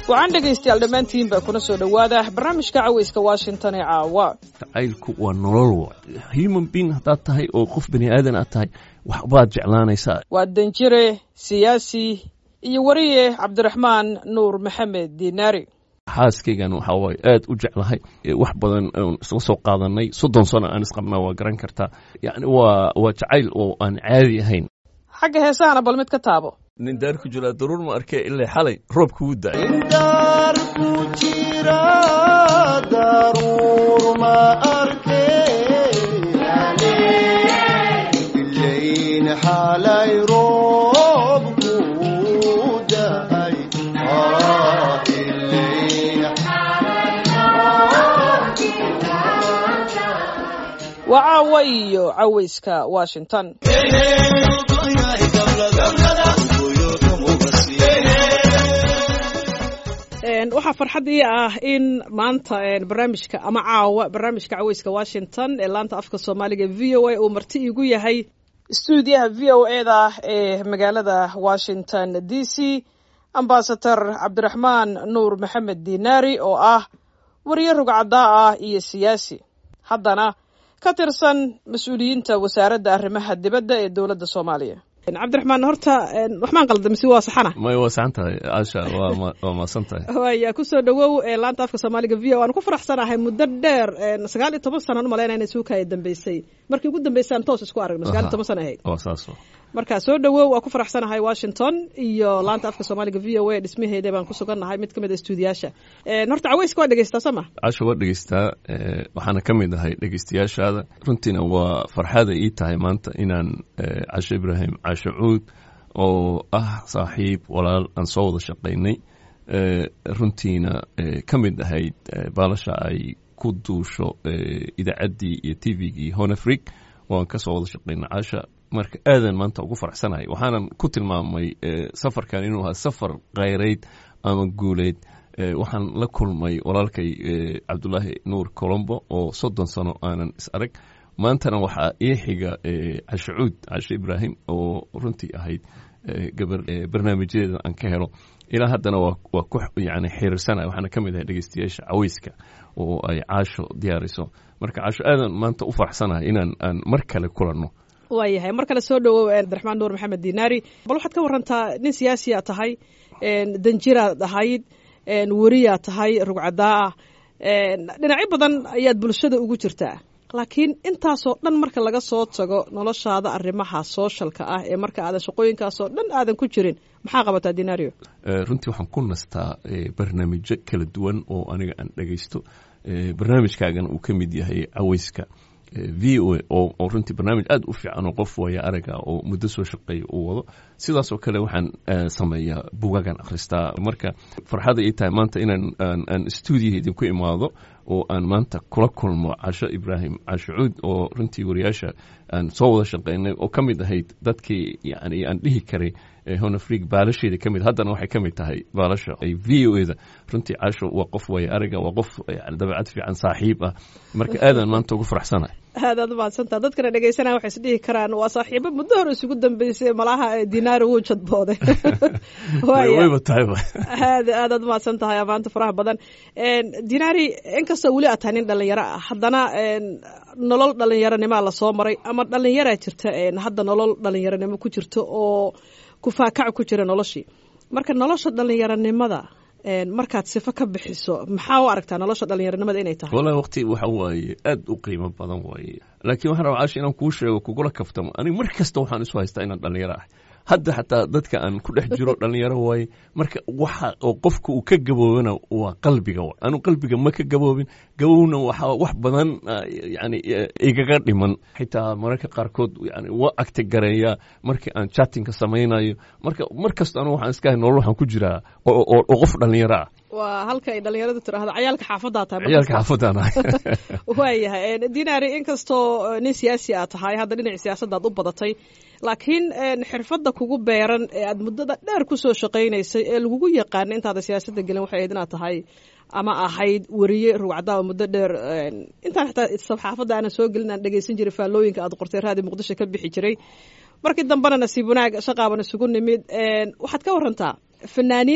waxaan dhegaystayaal dhammaantiin baa kuna soo dhowaada barnaamijka cawayska Washington ee caawa. Jacaylku waa nolol human being haddaad tahay oo qof bani aadan aad tahay waxbaad jeclaanaysaa. Waa danjire siyaasi iyo wariye Cabdiraxmaan Nuur Maxamed Diinaari. xaaskaygan waxa way aad u jeclahay wax badan isla soo qaadanay 30 sano aan isqabnaa waa garan kartaa yani waa jacayl oo aan caadi ahayn. xagga heesahana bal mid ka taabo. nin daar ku jira daruur ma arkay ilaa xalay roobku u da'ay. daar ku jira daruur ma arkay ilaa xalay roobku u da'ay. وعاوي عويسكا واشنطن waxaa farxad ii ah in maanta barnaamijka ama caawa barnaamijka cawayska Washington ee laanta afka Soomaaliga VOA uu marti igu yahay stuudiyaha VOA-da ee magaalada Washington DC Ambassador Cabdiraxmaan Nuur Maxamed Diinaari oo ah wariye rugcada ah iyo siyaasi haddana ka tirsan mas'uuliyiinta wasaaradda arrimaha dibadda ee dawladda Soomaaliya. Cabdiraxmaan horta waxaan qaldamay si waa saxana. Ma waa saxantahay Aasha waa ma santahay. Waya ku soo dhawow laanta afka Soomaaliga VOA aan ku faraxsanahay muddo dheer 19 sano u maleynaa inay suuka ay dambeysay. Markii ugu dambeysay toos isku aragno 19 sano ahayd. Waa saas. marka soo dhawow waa ku faraxsanahay Washington iyo laanta afka Soomaaliga VOA dhismaheeda baan ku sugannahay mid kamid ah stuudiyaasha. Horta cawayska waa dhageystaa sama? Aasha waa dhageystaa waxaana kamid ahay dhageystayaashaada. Runtiina waa farxada ii tahay maanta inaan Caasha Ibraahim Caashucuud oo ah saaxiib walaal aan soo wada shaqaynay runtiina kamid ahayd baalasha ay ku duusho idaacaddii iyo TV-gii Horn Africa oo aan ka soo wada shaqaynay Caasha. marka aadan maanta ugu faraxsanahay waxaanan ku tilmaamay safarkan inuu ahaa safar qayreed ama guuleed. waxaan la kulmay walaalkay Cabdullaahi Nuur Colombo oo 30 sano aanan is arag. maantana waxaa ii xiga Caashucuud Caasha Ibraahim oo runtii ahayd gabar barnaamijyadeeda aan ka helo ilaa haddana waa ku yani xiriirsanay. waxaana kamid ahay dhageystayaasha cawayska oo ay Caasho diyaariso. marka Caasho aadan maanta u faraxsanahay inaan mar kale kulanno. waayahay mar kale soo dhawow Cabdiraxmaan Nuur Maxamed Diinaari. bal waxaad ka warantaa nin siyaasi ah tahay danjira ahayd wariye tahay rugcada ah dhinacyo badan ayaad bulshada ugu jirtaa laakiin intaasoo dhan marka laga soo tago noloshaada arrimaha socialka ah ee marka aadan shaqooyinkaasoo dhan aadan ku jirin maxaa qabataa Diinaari? runtii waxaan ku nastaa barnaamijyo kala duwan oo aniga aan dhageysto. barnaamijkaagan uu ka mid yahay cawayska VOA oo runtii barnaamij aad u fiican oo qof waya araga oo muddo soo shaqeeya uu wado. sidaas oo kale waxaan sameeyaa buugagan akhristaa. marka farxada ii tahay maanta inaan stuudiyaha idinku imaado oo aan maanta kula kulmo Caasha Ibraahim Caashucuud oo runtii wariyaasha aan soo wada shaqeynay oo ka mid ahayd dadkii yani aan dhihi karay Horn Africa baalasheeda ka mid. haddana waxay ka mid tahay baalasha ay VOA-da. runtii Caasho waa qof waya araga waa qof yani dabeecad fiican saaxiib ah. marka aadan maanta ugu faraxsanahay. aad mahadsantaa. dadkana dhageysanaya waxay is dhihi karaan waa saaxiibo muddo hore isugu dambeysay malaha Diinaari wuu jadbooday. wayba tahay aad mahadsantahay maanta faraha badan. Diinaari inkastoo weli aad tahay nin dhalinyaro ah haddana nolol dhalinyaronimo la soo maray ama dhalinyaro jirta hadda nolol dhalinyaronimo ku jirto oo ku faakac ku jira noloshii. marka nolosha dhalinyaronimada markaad sifo ka bixiso maxaa u aragtaa nolosha dhalinyaronimada inay tahay? wallahi waqti waxa waaye aad u qiimo badan waaye laakiin waxaan rabaa Caasha inaan kuu sheego kugula kaftamo aniga mar kasta waxaan isu haystaa inaan dhalinyaro ah. hadda xataa dadka aan ku dhex jiro dhalinyaro waaye. marka waxa oo qofka uu ka gaboobana waa qalbiga. anu qalbiga ma ka gaboobin gabowna waxa wax badan yani igaga dhiman xitaa mararka qaarkood yani waa agta gareeya markii aan chatting-ka samaynayo. markasta anu waxaan iska hay nolol waxaan ku jiraa oo qof dhalinyaro ah. waa halka ay dhalinyaradu tiraahdo ciyaalka xaafadda tahay. ciyaalka xaafadda ah. waayahay Diinaari inkastoo nin siyaasi ah tahay hadda dhinaca siyaasadda aad u badatay laakiin xirfadda kugu beeran ee aad muddada dheer ku soo shaqaynaysay ee lagugu yaqaan intaada siyaasadda gelin waxay ahayd inaad tahay ama ahayd wariye rugcada muddo dheer intaan xitaa saxaafadda aan soo gelin aan dhageysan jiray faallooyinka aad qortay raadi Muqdisho ka bixi jiray. markii dambana nasiib wanaag shaqaaban isugu nimid waxaad ka warantaa fanaaniinta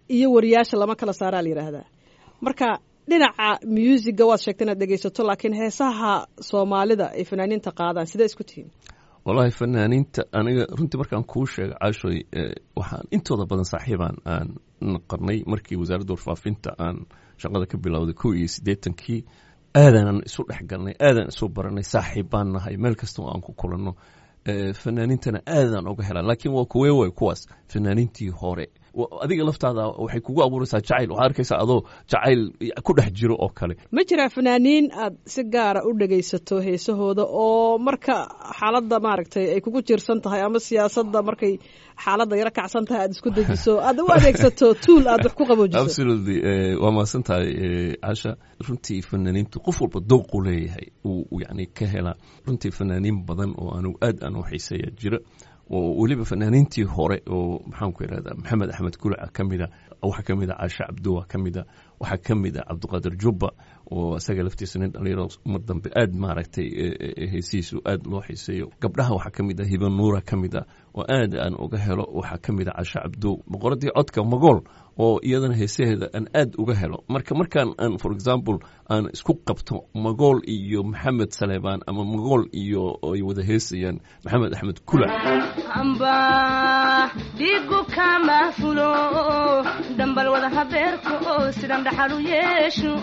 iyo wariyaasha lama kala saaraa la yidhaahdaa marka dhinaca musiga waad sheegtay inaad dhegaysato laakiin heesaha soomaalida ay fanaaniinta qaadaan sidee isku tihiin wallahi fanaaniinta aniga runtii markaan kuu sheega caashoy waxaan intooda badan saaxiibaan aan naqarnay markii wasaaradda warfaafinta aan shaqada ka bilowday 1980kii aadaanan isu dhex galnay aadaan isu baranay saaxiibbaan nahay meel kastoo aan ku kulanno fanaaniintana aadaan uga helaan laakiin waa kuwee way kuwaas fanaaniintii hore adiga laftaada waxay kugu abuuraysaa jacayl waxaa arkaysaa adoo jacayl ku dhex jiro oo kale ma jiraa fanaaniin aad si gaara u dhegaysato heesahooda oo marka xaaladda maaragtay ay kugu jirsan tahay ama siyaasadda markay xaaladda yaro kacsan tahay aad isku dejiso aad u adeegsato tuul aad wax ku qaboojiso absolutely waa mahadsan tahay casha runtii fanaaniintu qof walba dooqu leeyahay uu yani ka helaa runtii fanaaniin badan oo anugu aad aan u xiiseeya jira oo weliba fanaaniintii hore oo maxaan ku idhahdaa maxamed axmed gulaca ka mida waxaa ka mida caasha cabduwa ka mida waxaa ka mida cabdiqaadir jubba oo isaga laftiisa nin dhalinyaro mar dambe aad maaragtay heesihiisu aad loo xiiseeyo gabdhaha waxaa ka mid a hiba nuura ka mid a oo aad aan uga helo waxaa ka mid a caasha cabduw boqoradii codka magool oo iyadana heesaheeda aan aad uga helo markaan aan for example aan isku qabto magool iyo maxamed saleebaan ama magool iyo ay wada heesayaan maxamed axmed kulac amba dhigu kama fulo dambal wada habeerko sidan dhaxal u yeesho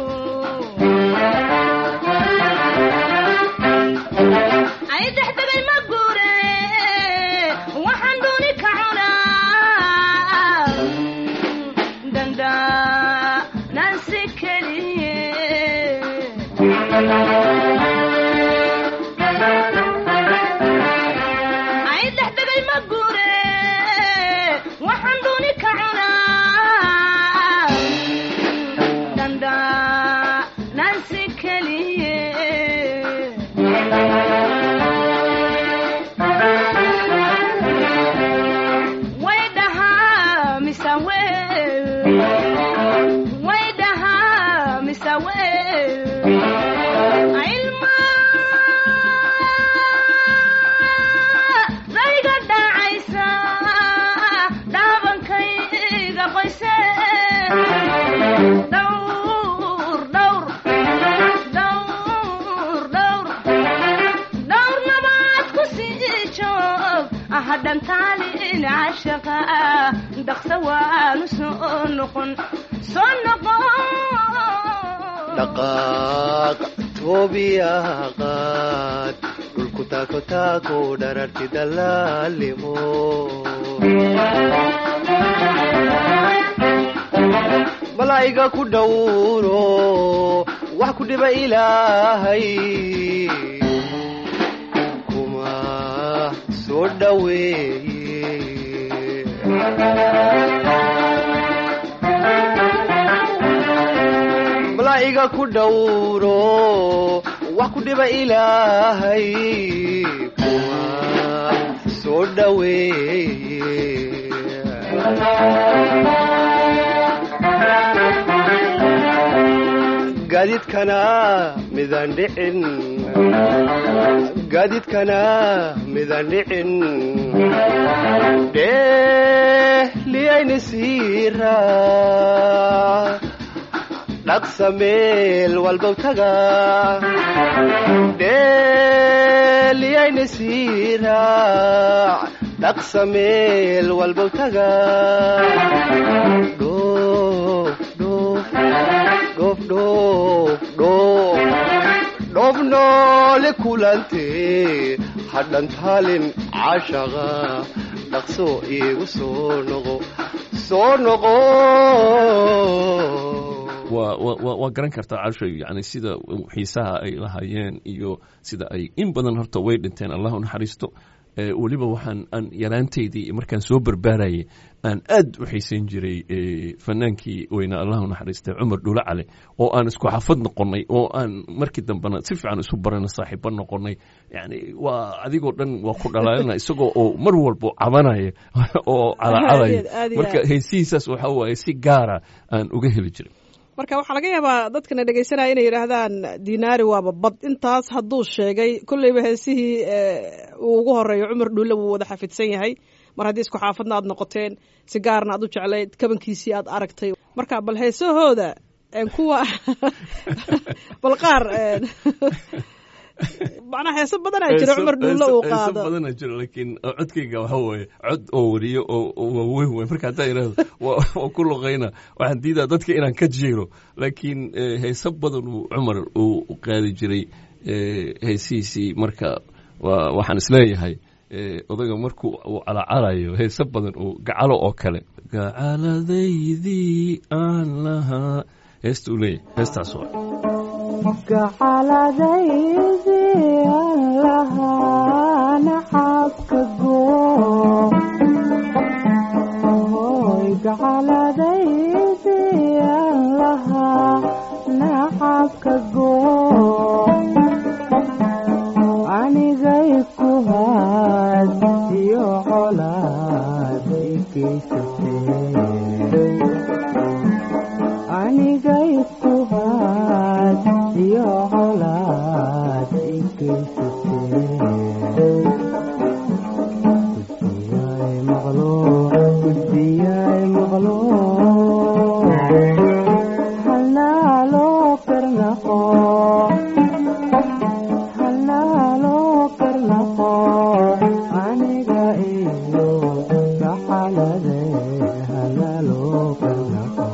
ay dhaxdagay ma guure waxaan dooni ka cunaa danda nansi keliye ay dhaxdagay ma guure waxaan dooni ka cunaa danda nansi keliye way dhahaa misaweel way dhahaa misaweel ilma rayga dhacaysa dhaabankayga qoyse dhowr dhowr dhowr dhowr dhowr nabaad ku sii joog hadhan taalin cashaqa dhaqsa waanu soo noqon dhaqaaq toobiyaha qaad dhulku taako taako dhararti dalaalimo malaa'iga ku dhowro wax ku dhiba ilaahay kuma soo dhoweeye malaa'iga ku dhowro wax ku dhiba ilaahay kuma soo dhoweeye gaadiidkana midaan dhicin gaadiidkana midaan dhicin dheeliyayna siira dhaqsa meel walbow taga dheeliyayna siira dhaqsa meel walbow taga dhoof noole kulante hadhan taalin cashaqa dhaqso iigu soo noqo waa garan kartaa cashoy yani sida xiisaha ay lahaayeen iyo sida ay in badan horta way dhinteen allah u naxariisto weliba waxaan aan yaraantaydii markaan soo barbaarayay aan aad u xiisayn jiray fanaankii weyna allah u naxariistay cumar dhuule cali oo aan isku xafad noqonnay oo aan markii dambena si fiican isu barana saaxiibo noqonnay yani waa adigoo dhan waa ku dhalaalina isagoo oo mar walba cabanaya oo calacalaya marka heesihiisaas waxa waaye si gaara aan uga heli jiray marka waxaa laga yaabaa dadkana dhegaysanaya inay yidhaahdaan dinaari waaba bad intaas hadduu sheegay kolleyba heesihii uu ugu horeeyo cumar dhuulle wuu wada xafidsan yahay mar haddii isku xaafadna aad noqoteen si gaarna aad u jeclayd kabankiisii aad aragtay marka bal heesahooda kuwa bal qaar macnaha heeso badanaa jiro cumar dhuulle uu qaado heeso badanaa jiro laakiin codkayga waxa weeye cod oo wariyo oo waaweyn wey marka haddaa idhaahdo waa ku luqayna waxaan diidaa dadka inaan ka jeero laakiin heeso badan uu cumar uu qaadi jiray heesihiisii marka waxaan isleeyahay odaga markuu uu calacalayo heeso badan uu gacalo oo kale gacaladaydii aan lahaa heesta uu leeyahay heestaas waa gacaladaydii aan lahaa naxabka goo gacaladaydii aan lahaa naxabka goo anigay ku haad iyo colaad ikeysatee anigay ku haad iyo colaad ikeysatee gudbiyay maqlo halnaa loo karnaqo aniga iyo gacalade halnaa loo karnaqo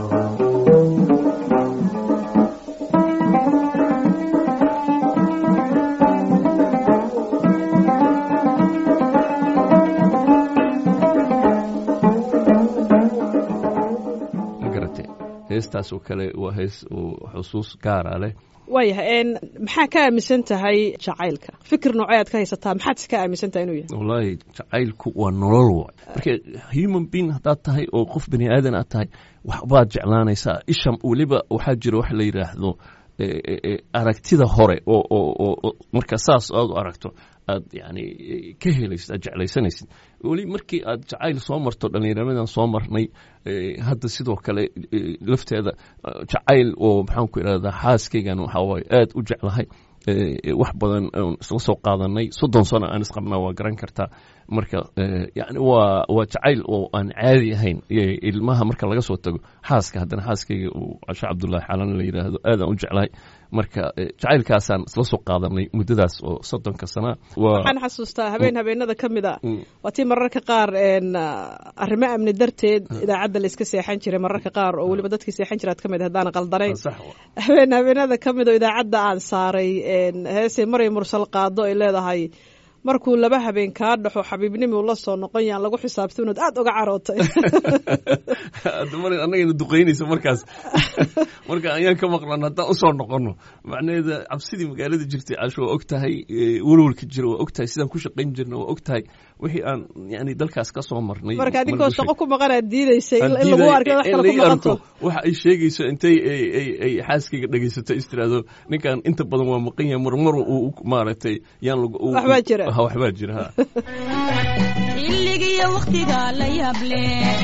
heestaas oo kale waa hees oo xusuus gaara leh waayahay maxaa ka aaminsan tahay jacaylka fikir noocee aad ka haysataa maxaad iska aaminsan tahay inuu yahay wallaahi jacaylku waa nolol waay marka human being haddaad tahay oo qof bani aadan aad tahay waxbaad jeclaanaysaa isha weliba waxaa jira wax la yidhaahdo aragtida hore oo marka saas aad u aragto aad yani ka helaysid aad jeclaysanaysid weli markii aad jacayl soo marto dhallinyaramadan soo marnay hadda sidoo kale lafteeda jacayl oo maxaan ku idhahdaa xaaskaygan waxaa waaye aad u jeclahay wax badan isla soo qaadanay 30 sano aan isqabnaa waa garan kartaa marka yani waa jacayl oo aan caadi ahayn ilmaha marka laga soo tago xaaska haddana xaaskayga uu casho cabdullaahi xalan la yidhaahdo aad aan u jeclahay marka jacaylkaasaan isla soo qaadanay muddadaas oo 30 sana waxaan xasuustaa habeenada ka mid a waa tii mararka qaar arrimo amni darteed idaacadda la iska seexan jiray mararka qaar oo weliba dadkii seexan jiraad ka mid haddaan qaldanayn habeenada ka mid oo idaacadda aan saaray heesay maray mursal qaado ay leedahay markuu 2 habeen kaa dhaxo xabiibnimo la soo noqon yaan lagu xisaabtay inaad aad uga carootay dumar annagana duqeynaysa markaas marka ayaan ka maqlan haddaan u soo noqono macnaheeda cabsidii magaalada jirtay casho waa og tahay walwalka jira waa og tahay sidaan ku shaqayn jirna waa og tahay wixii aan yani dalkaas ka soo marnay marka adinkoo shaqo ku maqanaad diidaysay in lagu arko wax kale ku maqanto waxa ay sheegayso intay ay xaaskayga dhagaysato istiraado ninkan inta badan waa maqan yahay marmar uu maaragtay yaan lagu waxbaa jira waxbaa jira xilligiyo waqtiga la yable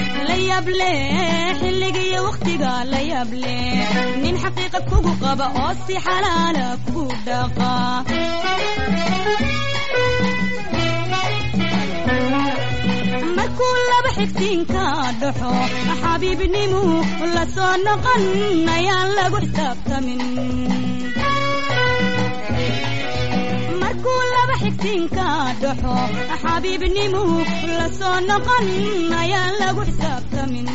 xilligiyo waqtiga la yable nin xaqiiqa kugu qaba oo si xalaala kugu dhaqa markuu 2 xigtiinka dhaxo xabiibnimu la soo noqon ayaan lagu xisaabtamin markuu 2 xigtiinka dhaxo xabiibnimu la soo noqon ayaan lagu xisaabtamin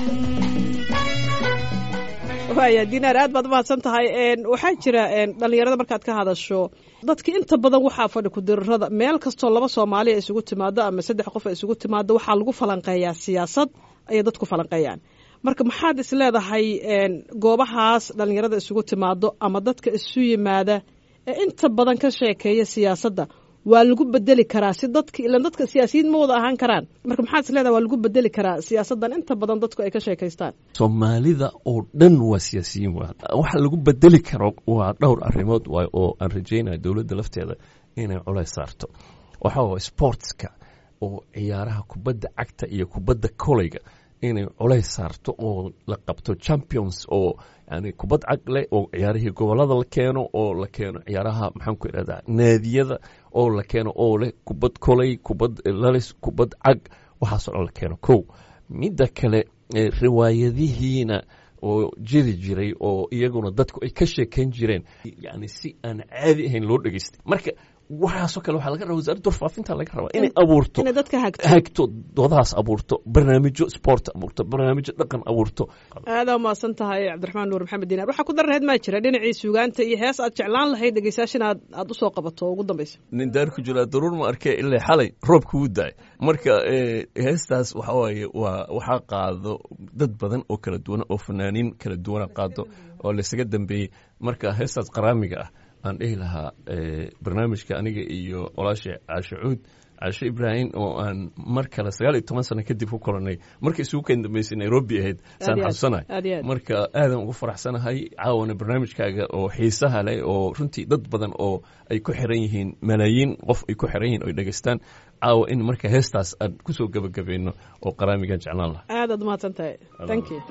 waaya dinaar aad baad mahadsan tahay waxaa jira dhallinyarada markaad ka hadasho dadki inta badan waxaa fadhi ku dirirada meel kastoo 2 Soomaali ay isugu timaado ama 3 qof ay isugu timaado waxaa lagu falanqeeyaa siyaasad ayay dadku falanqeeyaan marka maxaad is leedahay goobahaas dhallinyarada isugu timaado ama dadka isu yimaada ee inta badan ka sheekeeya siyaasadda waa lagu bedeli karaa si dadka ilaan dadka siyaasiyiin ma wada ahaan karaan marka maxaad is leedahay waa lagu bedeli karaa siyaasaddan inta badan dadku ay ka sheekaystaan Soomaalida oo dhan waa siyaasiyiin waxa lagu bedeli karo waa dhowr arrimood oo aan rajaynayo dawladda lafteeda inay culays saarto waxa waa sportska oo ciyaaraha kubadda cagta iyo kubadda kolayga inay culays saarto oo la qabto champions oo yani kubad cag leh oo ciyaarihii gobolada la keeno oo la keeno ciyaaraha maxaan ku idhahdaa naadiyada oo la keeno oo leh kubad kolay kubad lalis kubad cag waxaasoo dhan la keeno kow. midda kale riwaayadihiina oo jiri jiray oo iyaguna dadku ay ka sheekayn jireen yani si aan caadi ahayn loo dhegaystay. marka waxaasoo kale waxaa laga rabaa wasaaradda warfaafinta laga rabaa inay abuurto, inay dadka hagto doodahaas abuurto, barnaamijyo sport abuurto, barnaamijyo dhaqan abuurto. aada umahadsan tahay cabdiraxmaan nuur maxamed diinaar. waxaa ku darreed maa jira dhinacii suugaanta iyo hees aad jeclaan lahayd dhegeystayaashan aad usoo qabato oo ugu dambaysa? nin daar ku jiraa daruur ma arkee ilaa xalay roobka wuu daay. marka heestaas waxa waaye waxaa qaado dad badan oo kala duwan oo fanaaniin kala duwana qaado oo laysaga dambeeyey. marka heestaas qaraamiga ah aan dhihi lahaa barnaamijka aniga iyo walaasha caashe cuud, caashe ibraahim, oo aan mar kale 19 sano kadib ku kulanay markii isugu keen dambeysay Nairobi ahayd saan xasuusanahay. marka aadan ugu faraxsanahay caawana barnaamijkaaga oo xiisaha leh oo runtii dad badan oo ay ku xiran yihiin, malaayiin qof ay ku xiran yihiin oo dhegeystaan caawa in marka heestaas aan ku soo gabagabayno oo qaraamigan jeclaan lahaa. aadaad umahadsan tahay. thank you.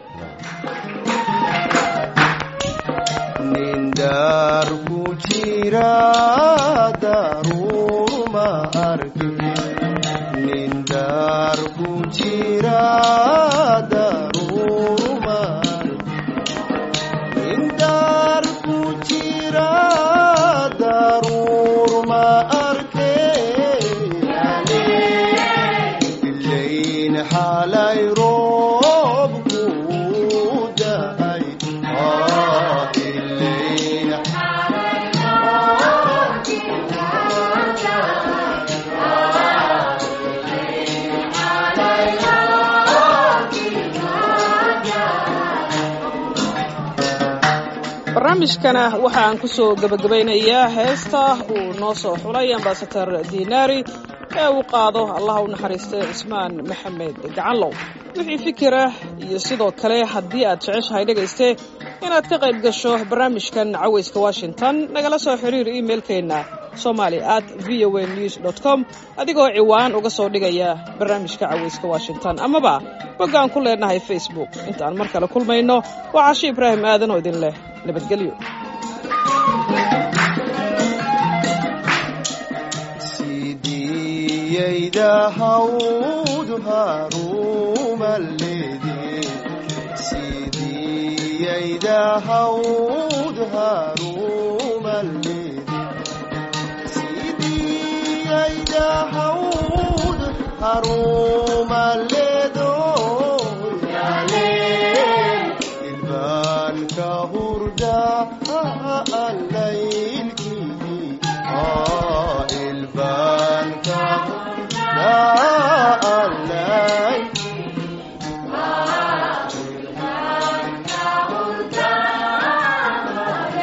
nin daar ku jira daruur ma arkin, nin daar ku jira daruur ma arkin, nin daar ku jira daruur ma arkin, ilayn xalay roobku da'ay, barnaamijkana waxa aan ku soo gabagabaynayaa heesta uu noo soo xulay ambasador diinaari ee uu qaado allaha u naxariistay cismaan maxamed gacanlow. wixii fikira iyo sidoo kale haddii aad jeceshahay dhegayste inaad ka qayb gasho barnaamijkan cawayska washington, nagala soo xiriir emailkeenna somali@voanews.com adigoo ciwaan uga soo dhigaya barnaamijka cawayska washington amaba boggaan ku leenahay facebook. intaan mar kale kulmayno waa Caashe Ibraahim aadan oo idin leh nabadgelyo. sidiyayda hawd harumaledi, sidiyayda hawd harumaledi, sidiyayda hawd harumaledo yale ilban ka hurda alaylki, ilban ka hurda alaylki,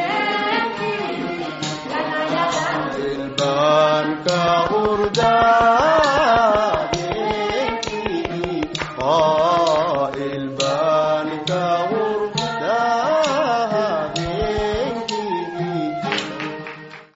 ilban ka hurda